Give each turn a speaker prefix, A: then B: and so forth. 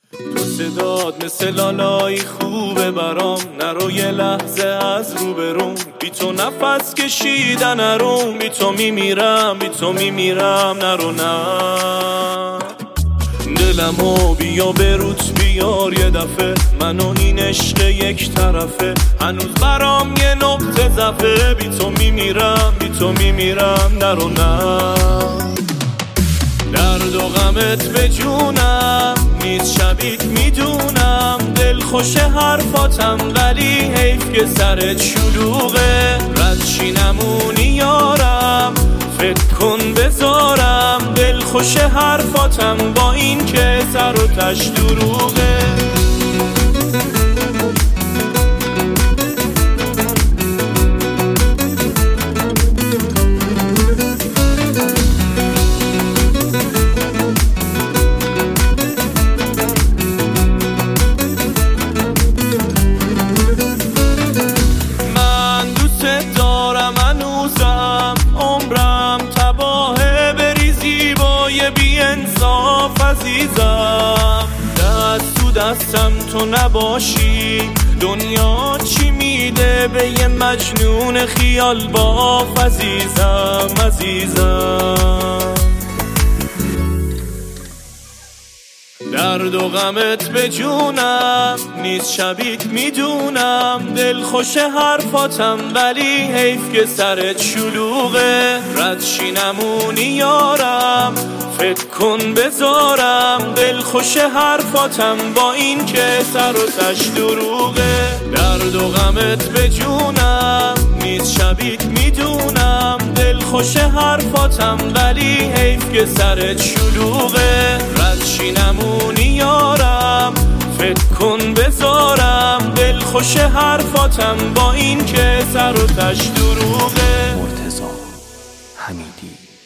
A: تو صداد مثل لالایی خوبه برام، نرو یه لحظه از روبروم، بی تو نفس کشیدن نروم، بی تو میمیرم، بی تو میمیرم، نرو نه. دلمو بیا بروت بیار یه دفعه، منو این عشق یک طرفه، هنوز برام یه نقطه ضعفه، بی تو میمیرم، بی تو میمیرم، نرو نه. درد و غمت به جونم نیست شبیت میدونم، دل خوش حرفاتم ولی حیف که سرت شلوغه، رد چی نمونی یارم فکر کن بذارم، دل خوش حرفاتم با این که سر و تش دروغه. بی انصاف عزیزم، دست تو دستم تو نباشی، دنیا چی میده به یه مجنون خیال باف عزیزم، عزیزم. درد و غمت به جونم نیست شبیت میدونم، دل خوش حرفاتم ولی حیف که سرت شلوغه، رد چی نمونی یارم فکر کن بذارم، دل خوش حرفاتم با این که سر و تش دروغه. درد و غمت به جونم نیست شبیت میدونم، دل خوش حرفاتم ولی حیف که سرت شلوغه، رد چی نمونی یارم فکر کن بذارم، دل خوش حرفاتم با این که سر و تش دروغه.
B: مرتضی حمیدی